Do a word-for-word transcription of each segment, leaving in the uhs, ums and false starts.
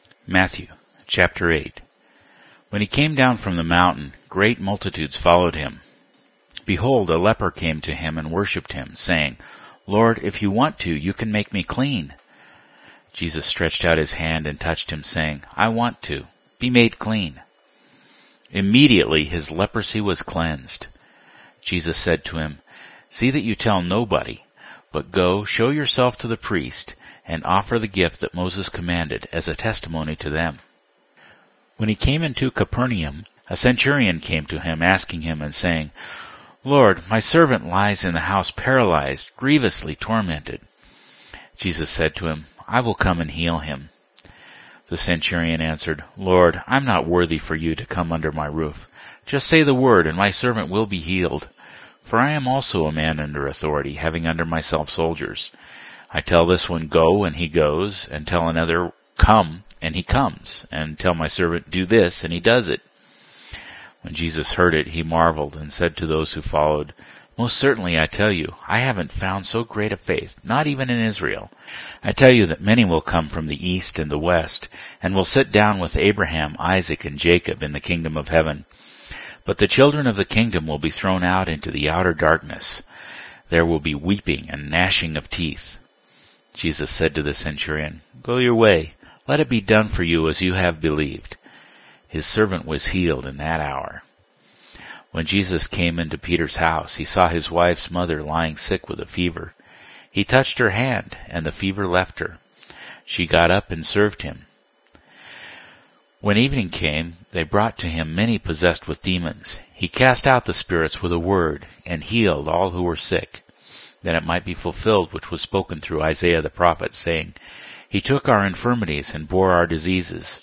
Matthew chapter eight. When he came down from the mountain, great multitudes followed him. Behold, a leper came to him and worshipped him, saying, Lord, if you want to, you can make me clean. Jesus stretched out his hand and touched him, saying, I want to. Be made clean. Immediately his leprosy was cleansed. Jesus said to him, See that you tell nobody, but go, show yourself to the priest, and offer the gift that Moses commanded as a testimony to them. When he came into Capernaum, a centurion came to him, asking him and saying, Lord, my servant lies in the house paralyzed, grievously tormented. Jesus said to him, I will come and heal him. The centurion answered, Lord, I'm not worthy for you to come under my roof. Just say the word, and my servant will be healed. For I am also a man under authority, having under myself soldiers. I tell this one, Go, and he goes, and tell another, Come, and he comes, and tell my servant, Do this, and he does it. When Jesus heard it, he marveled, and said to those who followed, Most certainly I tell you, I haven't found so great a faith, not even in Israel. I tell you that many will come from the east and the west, and will sit down with Abraham, Isaac, and Jacob in the kingdom of heaven. But the children of the kingdom will be thrown out into the outer darkness. There will be weeping and gnashing of teeth. Jesus said to the centurion, Go your way. Let it be done for you as you have believed. His servant was healed in that hour. When Jesus came into Peter's house, he saw his wife's mother lying sick with a fever. He touched her hand, and the fever left her. She got up and served him. When evening came, they brought to him many possessed with demons. He cast out the spirits with a word, and healed all who were sick, that it might be fulfilled which was spoken through Isaiah the prophet, saying, He took our infirmities and bore our diseases.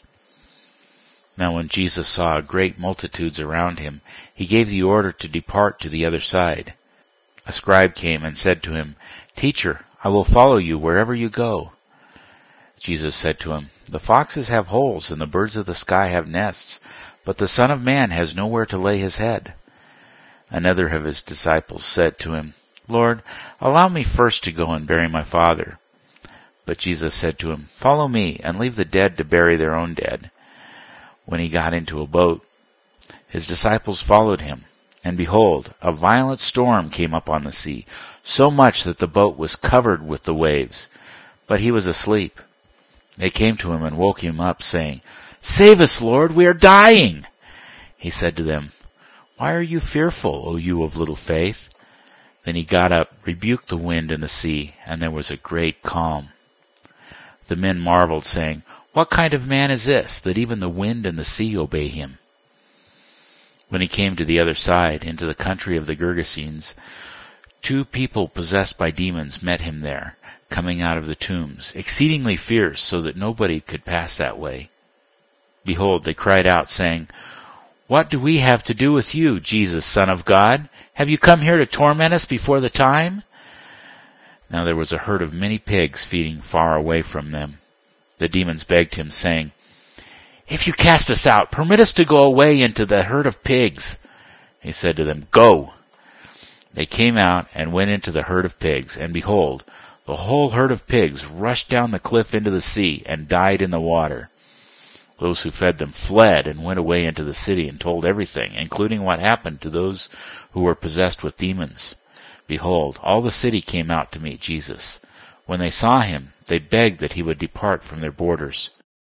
Now when Jesus saw great multitudes around him, he gave the order to depart to the other side. A scribe came and said to him, Teacher, I will follow you wherever you go. Jesus said to him, The foxes have holes, and the birds of the sky have nests, but the Son of Man has nowhere to lay his head. Another of his disciples said to him, Lord, allow me first to go and bury my father. But Jesus said to him, Follow me, and leave the dead to bury their own dead. When he got into a boat, his disciples followed him. And behold, a violent storm came up on the sea, so much that the boat was covered with the waves. But he was asleep. They came to him and woke him up, saying, Save us, Lord, we are dying. He said to them, Why are you fearful, O you of little faith? Then he got up, rebuked the wind and the sea, and there was a great calm. The men marveled, saying, What kind of man is this, that even the wind and the sea obey him? When he came to the other side, into the country of the Gergesenes, two people possessed by demons met him there, coming out of the tombs, exceedingly fierce, so that nobody could pass that way. Behold, they cried out, saying, What do we have to do with you, Jesus, Son of God? Have you come here to torment us before the time? Now there was a herd of many pigs feeding far away from them. The demons begged him, saying, If you cast us out, permit us to go away into the herd of pigs. He said to them, Go. They came out and went into the herd of pigs, and behold, the whole herd of pigs rushed down the cliff into the sea and died in the water. Those who fed them fled and went away into the city and told everything, including what happened to those who were possessed with demons. Behold, all the city came out to meet Jesus. When they saw him, they begged that he would depart from their borders.